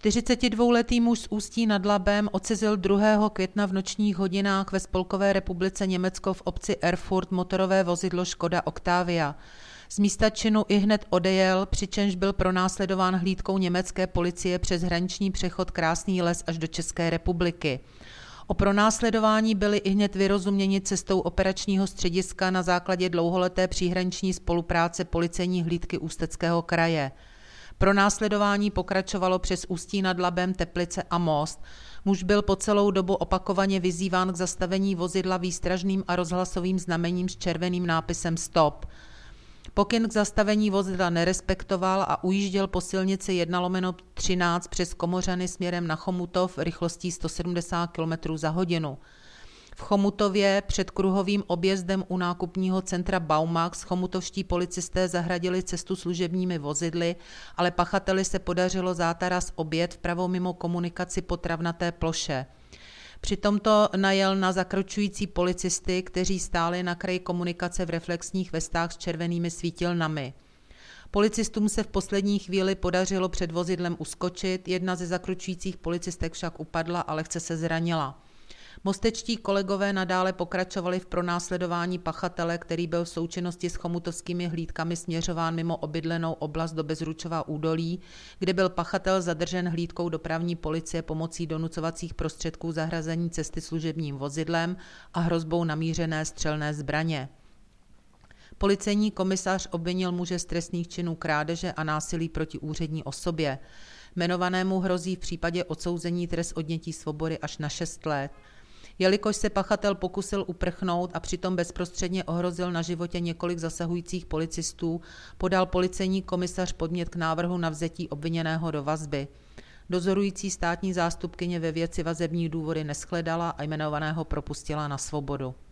42letý muž z Ústí nad Labem ocizil 2. května v nočních hodinách ve Spolkové republice Německo v obci Erfurt motorové vozidlo Škoda Octavia. Z místa činu ihned odejel, přičemž byl pronásledován hlídkou německé policie přes hraniční přechod Krásný Les až do České republiky. O pronásledování byli ihned vyrozuměni cestou operačního střediska na základě dlouholeté příhraniční spolupráce policejní hlídky Ústeckého kraje. Pronásledování pokračovalo přes Ústí nad Labem, Teplice a Most. Muž byl po celou dobu opakovaně vyzýván k zastavení vozidla výstražným a rozhlasovým znamením s červeným nápisem Stop. Pokyn k zastavení vozidla nerespektoval a ujížděl po silnici 1/13 přes Komořany směrem na Chomutov rychlostí 170 km za hodinu. V Chomutově před kruhovým objezdem u nákupního centra Baumax chomutovští policisté zahradili cestu služebními vozidly, ale pachateli se podařilo zátaras objet vpravo mimo komunikaci po travnaté ploše. Přitom to najel na zakročující policisty, kteří stáli na kraji komunikace v reflexních vestách s červenými svítilnami. Policistům se v poslední chvíli podařilo před vozidlem uskočit, jedna ze zakročujících policistek však upadla a lehce se zranila. Mostečtí kolegové nadále pokračovali v pronásledování pachatele, který byl v součinnosti s chomutovskými hlídkami směřován mimo obydlenou oblast do Bezručova údolí, kde byl pachatel zadržen hlídkou dopravní policie pomocí donucovacích prostředků zahrazení cesty služebním vozidlem a hrozbou namířené střelné zbraně. Policejní komisař obvinil muže z trestných činů krádeže a násilí proti úřední osobě. Jmenovanému hrozí v případě odsouzení trest odnětí svobody až na 6 let. Jelikož se pachatel pokusil uprchnout a přitom bezprostředně ohrozil na životě několik zasahujících policistů, podal policejní komisař podnět k návrhu na vzetí obviněného do vazby. Dozorující státní zástupkyně ve věci vazební důvody neshledala a jmenovaného propustila na svobodu.